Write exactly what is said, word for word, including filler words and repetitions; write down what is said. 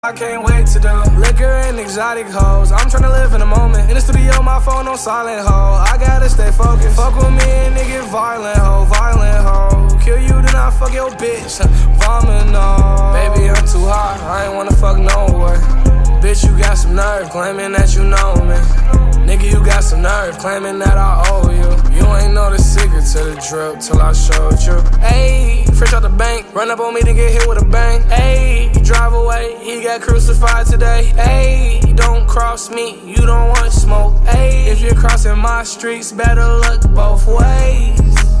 I can't wait to do liquor and exotic hoes. I'm tryna live in the moment. In the studio, my phone on silent, ho. I gotta stay focused. Fuck with me and it get violent, ho. Violent, ho. Kill you, then I fuck your bitch. Vomit, no. Baby, I'm too hot. I ain't wanna fuck no way. Bitch, you got some nerve claiming that you know me. Nigga, you got some nerve claiming that I owe you. You ain't know the secret to the drip till I showed you. Ayy, fresh out the bank, run up on me to get hit with a bang. Ayy, drive away, he got crucified today. Ayy, don't cross me, you don't want smoke. Ayy, if you're crossing my streets, better look both ways.